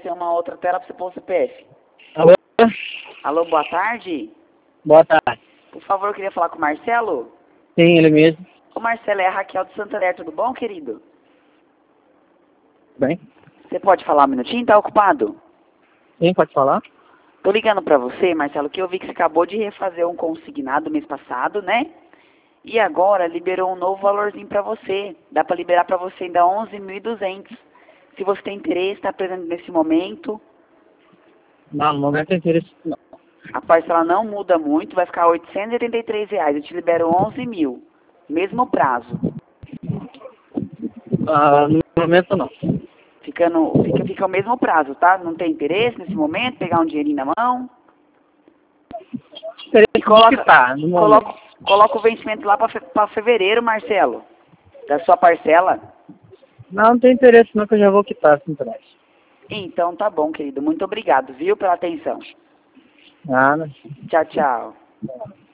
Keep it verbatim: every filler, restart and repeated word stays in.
você uma outra tela para você pôr o C P F. Alô? Alô, boa tarde. Boa tarde. Por favor, eu queria falar com o Marcelo. Sim, ele mesmo. O Marcelo é a Raquel de Santander, tudo bom, querido? Bem? Você pode falar um minutinho? Tá ocupado? Sim, pode falar? Tô ligando pra você, Marcelo, que eu vi que você acabou de refazer um consignado mês passado, né? E agora liberou um novo valorzinho pra você. Dá pra liberar pra você ainda onze mil e duzentos. Se você tem interesse, tá presente nesse momento. Não, no momento tem interesse não. A parcela não muda muito, vai ficar oitocentos e oitenta e três reais. Eu te libero onze mil. Mesmo prazo. Ah, no momento não. Ficando, fica, fica o mesmo prazo, tá? Não tem interesse nesse momento, pegar um dinheirinho na mão. Interesse E de coloca, quitar, no momento. coloca, coloca o vencimento lá para fevereiro, Marcelo. Da sua parcela. Não, não tem interesse não, que eu já vou quitar assim atrás. Então tá bom, querido. Muito obrigado, viu, pela atenção. Nada. Tchau, tchau.